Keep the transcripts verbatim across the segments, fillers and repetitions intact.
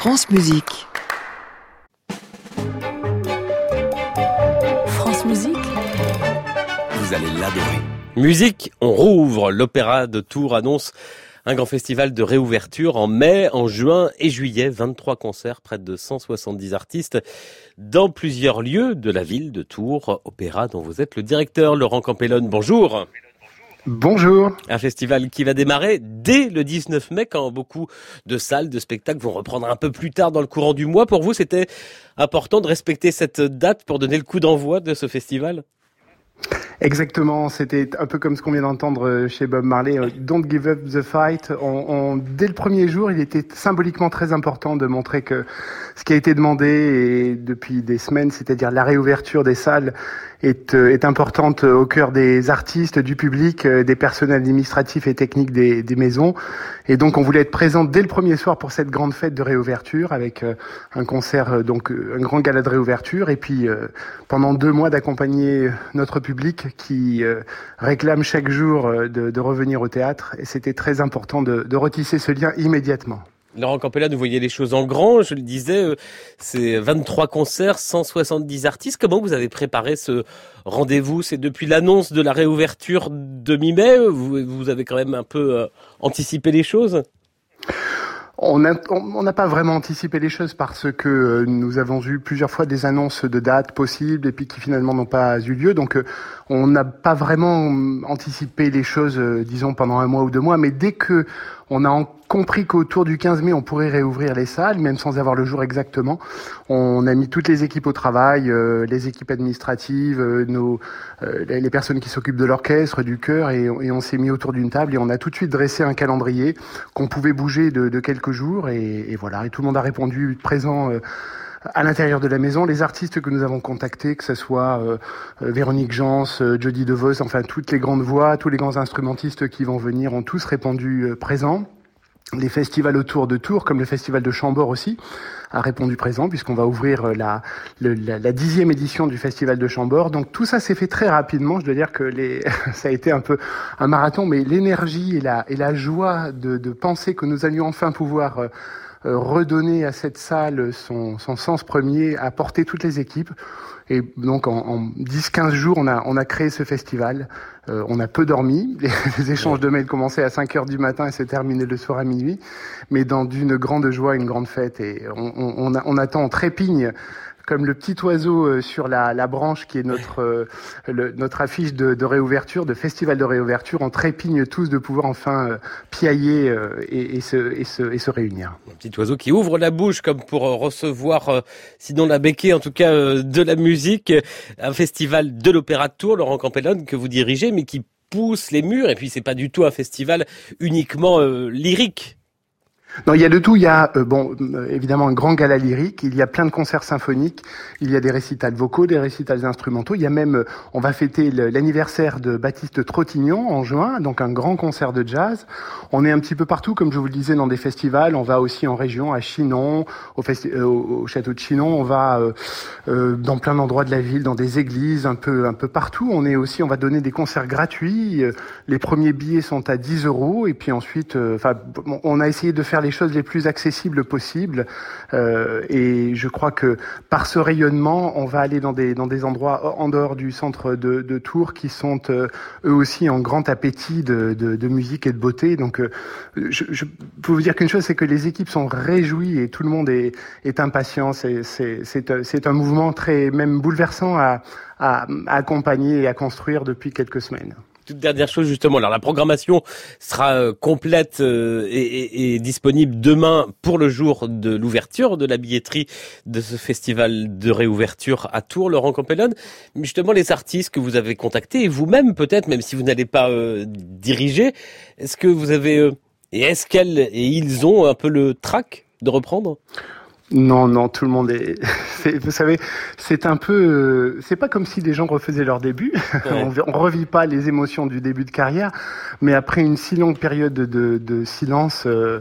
France Musique. France Musique. Vous allez l'adorer. Musique, on rouvre. L'Opéra de Tours annonce un grand festival de réouverture en mai, en juin et juillet. vingt-trois concerts, près de cent soixante-dix artistes dans plusieurs lieux de la ville de Tours. Opéra dont vous êtes le directeur, Laurent Campellone. Bonjour. Bonjour. Un festival qui va démarrer dès le dix-neuf mai, quand beaucoup de salles, de spectacles vont reprendre un peu plus tard dans le courant du mois. Pour vous, c'était important de respecter cette date pour donner le coup d'envoi de ce festival ? Exactement, c'était un peu comme ce qu'on vient d'entendre chez Bob Marley, Don't give up the fight. On, on, dès le premier jour, il était symboliquement très important de montrer que ce qui a été demandé et depuis des semaines, c'est-à-dire la réouverture des salles, est, est importante au cœur des artistes, du public, des personnels administratifs et techniques des, des maisons. Et donc on voulait être présent dès le premier soir pour cette grande fête de réouverture avec un concert, donc un grand gala de réouverture, et puis pendant deux mois d'accompagner notre public qui euh, réclame chaque jour euh, de, de revenir au théâtre. Et c'était très important de, de retisser ce lien immédiatement. Laurent Campellone, vous voyez les choses en grand, je le disais, euh, c'est vingt-trois concerts, cent soixante-dix artistes. Comment vous avez préparé ce rendez-vous ? C'est depuis l'annonce de la réouverture de mi-mai, vous, vous avez quand même un peu euh, anticipé les choses ? On n'a on n'a pas vraiment anticipé les choses parce que nous avons eu plusieurs fois des annonces de dates possibles et puis qui finalement n'ont pas eu lieu. Donc on n'a pas vraiment anticipé les choses, disons, pendant un mois ou deux mois. Mais dès que on a compris qu'autour du quinze mai, on pourrait réouvrir les salles, même sans avoir le jour exactement, on a mis toutes les équipes au travail, euh, les équipes administratives, euh, nos, euh, les personnes qui s'occupent de l'orchestre, du chœur, et, et on s'est mis autour d'une table et on a tout de suite dressé un calendrier qu'on pouvait bouger de, de quelques jours. Et, et voilà, et tout le monde a répondu présent euh, à l'intérieur de la maison. Les artistes que nous avons contactés, que ce soit euh, Véronique Jans, euh, Jody DeVos, enfin toutes les grandes voix, tous les grands instrumentistes qui vont venir ont tous répondu euh, présents. Les festivals autour de Tours, comme le festival de Chambord aussi, a répondu présent puisqu'on va ouvrir la, le, la, la dixième édition du festival de Chambord. Donc tout ça s'est fait très rapidement. Je dois dire que les, ça a été un peu un marathon, mais l'énergie et la, et la joie de, de penser que nous allions enfin pouvoir euh, redonner à cette salle son, son sens premier a porté toutes les équipes. Et donc en, en dix quinze jours, on a, on a créé ce festival. Euh, on a peu dormi. Les, les échanges de mails commençaient à cinq heures du matin et se terminaient le soir à minuit. Mais dans d'une grande joie, une grande fête. Et on, on, on, a, on attend, on trépigne comme le petit oiseau sur la, la branche qui est notre, euh, le, notre affiche de, de réouverture, de festival de réouverture. On trépigne tous de pouvoir enfin euh, piailler euh, et, et, se, et, se, et se réunir. Un petit oiseau qui ouvre la bouche comme pour recevoir, euh, sinon la béquille, en tout cas euh, de la musique. Un festival de l'Opéra de Tours, Laurent Campellone, que vous dirigez, mais qui pousse les murs. Et puis c'est pas du tout un festival uniquement euh, lyrique. Non, il y a de tout. Il y a, euh, bon, euh, évidemment, un grand gala lyrique. Il y a plein de concerts symphoniques. Il y a des récitals vocaux, des récitals instrumentaux. Il y a même, euh, on va fêter le, l'anniversaire de Baptiste Trottignon en juin, donc un grand concert de jazz. On est un petit peu partout, comme je vous le disais, dans des festivals. On va aussi en région, à Chinon, au, festi- euh, au, au château de Chinon. On va euh, euh, dans plein d'endroits de la ville, dans des églises, un peu, un peu partout. On est aussi, on va donner des concerts gratuits. Les premiers billets sont à dix euros. Et puis ensuite, enfin, euh, on a essayé de faire les choses les plus accessibles possibles, euh, et je crois que par ce rayonnement, on va aller dans des dans des endroits en dehors du centre de, de Tours qui sont euh, eux aussi en grand appétit de, de, de musique et de beauté. Donc, euh, je, je peux vous dire qu'une chose, c'est que les équipes sont réjouies et tout le monde est est impatient. C'est c'est c'est c'est un mouvement très même bouleversant à à, à accompagner et à construire depuis quelques semaines. Toute dernière chose justement, alors la programmation sera euh, complète euh, et, et, et disponible demain pour le jour de l'ouverture de la billetterie de ce festival de réouverture à Tours, Laurent Campellone. Mais justement, les artistes que vous avez contactés, et vous-même peut-être, même si vous n'allez pas euh, diriger, est-ce que vous avez, euh, et est-ce qu'elles et ils ont un peu le trac de reprendre ? Non, non, tout le monde est... c'est, vous savez, c'est un peu... C'est pas comme si les gens refaisaient leur début. Ouais. on, on revit pas les émotions du début de carrière. Mais après une si longue période de, de, de silence... Euh,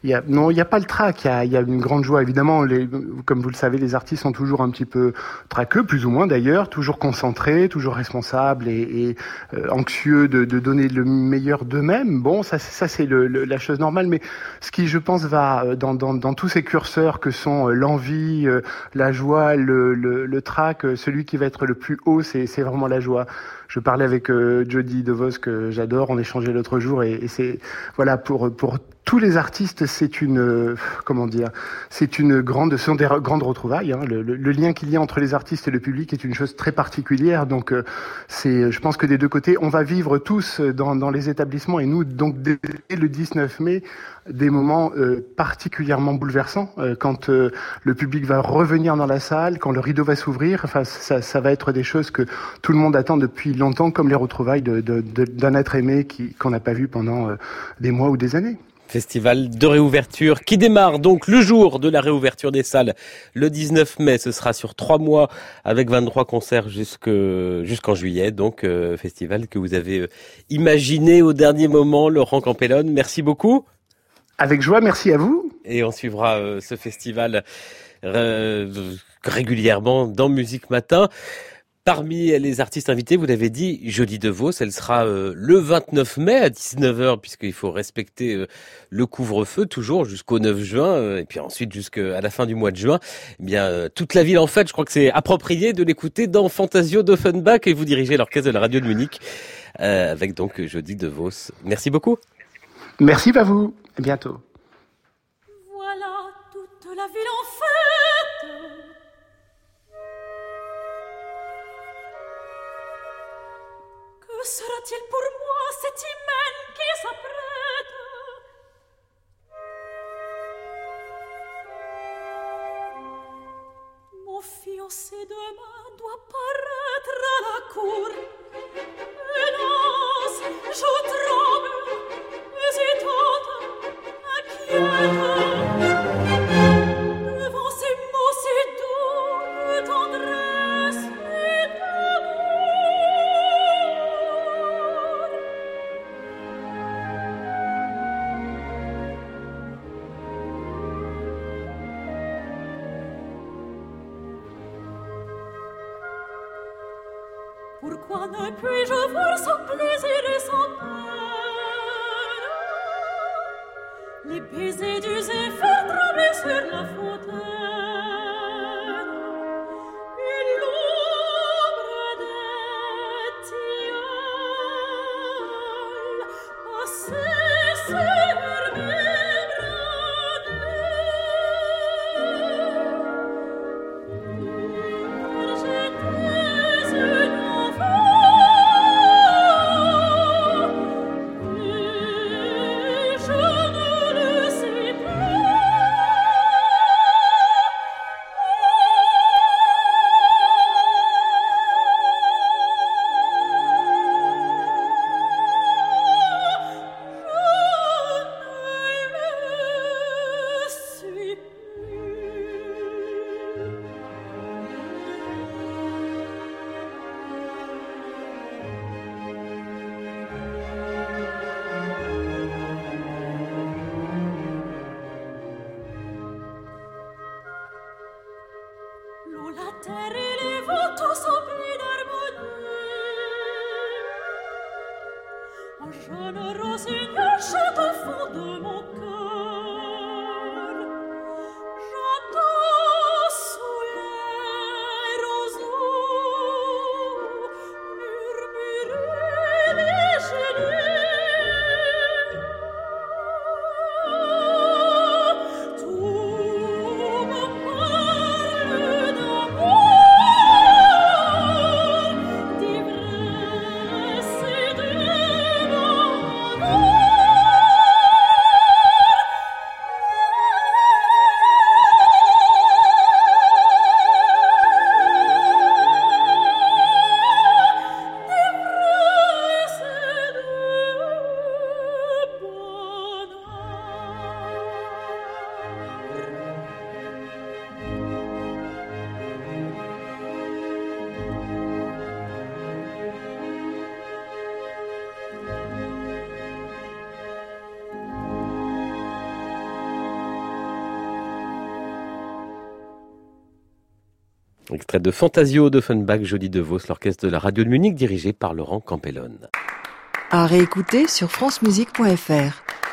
Il y a, non, il n'y a pas le trac. Il y a, il y a une grande joie. Évidemment, les, comme vous le savez, les artistes sont toujours un petit peu traqueux, plus ou moins d'ailleurs, toujours concentrés, toujours responsables et, et euh, anxieux de, de donner le meilleur d'eux-mêmes. Bon, ça, ça c'est le, le, la chose normale. Mais ce qui, je pense, va dans, dans, dans tous ces curseurs que sont l'envie, la joie, le, le, le trac, celui qui va être le plus haut, c'est, c'est vraiment la joie. Je parlais avec euh, Jody DeVos que j'adore, on échangeait l'autre jour et, et c'est voilà pour pour tous les artistes, c'est une euh, comment dire, c'est une grande, ce sont des grandes retrouvailles. Hein. Le, le, le lien qu'il y a entre les artistes et le public est une chose très particulière. Donc euh, c'est, je pense que des deux côtés, on va vivre tous dans dans les établissements et nous donc dès le dix-neuf mai des moments euh, particulièrement bouleversants euh, quand euh, le public va revenir dans la salle, quand le rideau va s'ouvrir. Enfin, ça, ça va être des choses que tout le monde attend depuis longtemps, comme les retrouvailles de, de, de, d'un être aimé qui, qu'on n'a pas vu pendant euh, des mois ou des années. Festival de réouverture qui démarre donc le jour de la réouverture des salles le dix-neuf mai. Ce sera sur trois mois avec vingt-trois concerts jusque, jusqu'en juillet. Donc, euh, festival que vous avez euh, imaginé au dernier moment, Laurent Campellone. Merci beaucoup. Avec joie, merci à vous. Et on suivra euh, ce festival euh, régulièrement dans Musique Matin. Parmi les artistes invités, vous l'avez dit, Jody DeVos, elle sera euh, le vingt-neuf mai à dix-neuf heures, puisqu'il faut respecter euh, le couvre-feu toujours jusqu'au neuf juin, euh, et puis ensuite jusqu'à la fin du mois de juin. Eh bien, euh, toute la ville en fête, je crois que c'est approprié de l'écouter dans Fantasio d'Offenbach, et vous dirigez l'orchestre de la radio de Munich, euh, avec donc Jody DeVos. Merci beaucoup. Merci à vous. À bientôt. Voilà toute la ville en fête. Que sera-t-il pour moi cet hymen qui s'apprête? Mon fiancé demain doit paraître à la cour. Hélas, je tremble, hésitante, inquiète, devant ces mots si doux de tendresse et d'amour. Pourquoi ne puis-je voir sans plaisir et sans peine les baisers d'user faire trembler sur la fontaine et l'ombre des tilleuls passer sur mes bras nus. J'étais une L'eau, la terre et les vents, tout s'emplit d'harmonie. Un jeune rossignol chante au fond de mon cœur. J'entends sous les roseaux murmurer les génies. Tout me parle d'amour. Extrait de Fantasio d'Offenbach, Jody DeVos, l'orchestre de la radio de Munich dirigé par Laurent Campellone. À réécouter sur francemusique point f r.